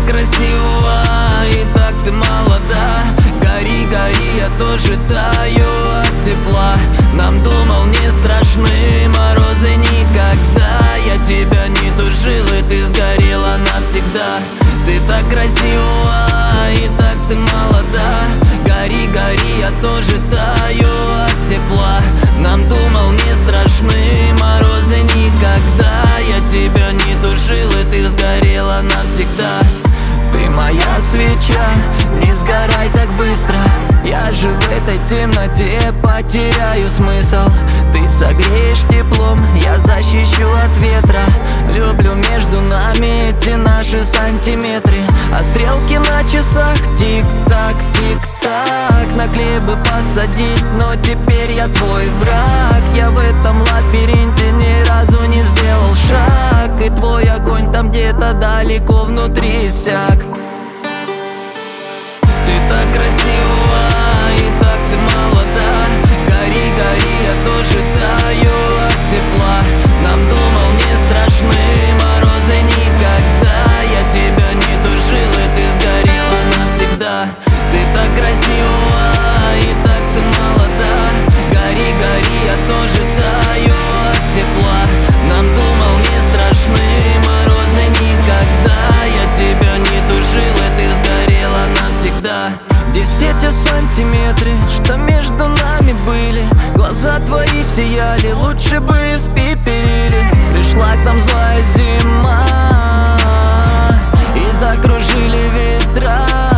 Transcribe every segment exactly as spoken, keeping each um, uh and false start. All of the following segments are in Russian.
так красива, и так ты молода. Гори, гори, я тоже таю от тепла. Нам, думал, не страшны морозы никогда. Я тебя не тужил, и ты сгорела навсегда. Ты так красива, и так ты молода. Гори, гори, я тоже таю от тепла. Нам, думал, не страшны морозы никогда. Я тебя не тушил, и ты сгорела навсегда. Ты моя свеча, не сгорай так быстро. Я же в этой темноте потеряю смысл. Ты согреешь теплом, я защищу от ветра. Люблю между нами эти наши сантиметры. А стрелки на часах тик-так, тик-так. На клей бы посадить, но теперь я твой враг. Я в этом лабиринте ни разу не сделал шаг. И твой огонь там где-то далеко внутри иссяк. Ты так красива, и так ты молода. Гори, гори, я тоже таю от тепла. Нам, думал, не страшны морозы никогда. Я тебя не тушил, и ты сгорела навсегда. Ты так красива, и так ты молода. Гори, гори, я тоже таю от тепла. Нам, думал, не страшны морозы никогда. Я тебя не тушил, и ты сгорела навсегда. Где все те сантиметры, что между нами были? Глаза твои сияли, лучше бы испепелили. Пришла к нам злая зима, и закружили ветра.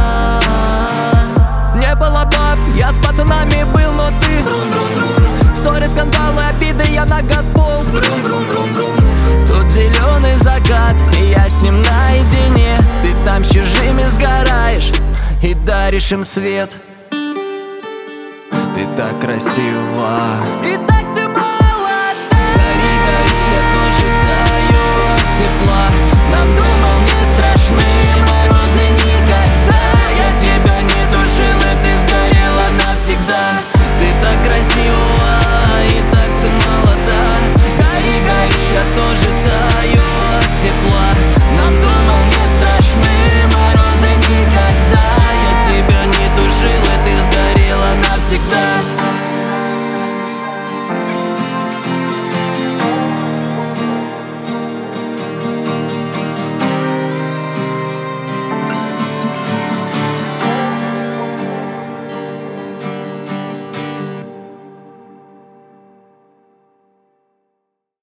Не было баб, я с пацанами был, но ты ссоры, скандалы, обиды, я на газпол. Тут зеленый закат, и я с ним наедине. Ты там с чужими сгораешь и даришь им свет. Ты так красива, и так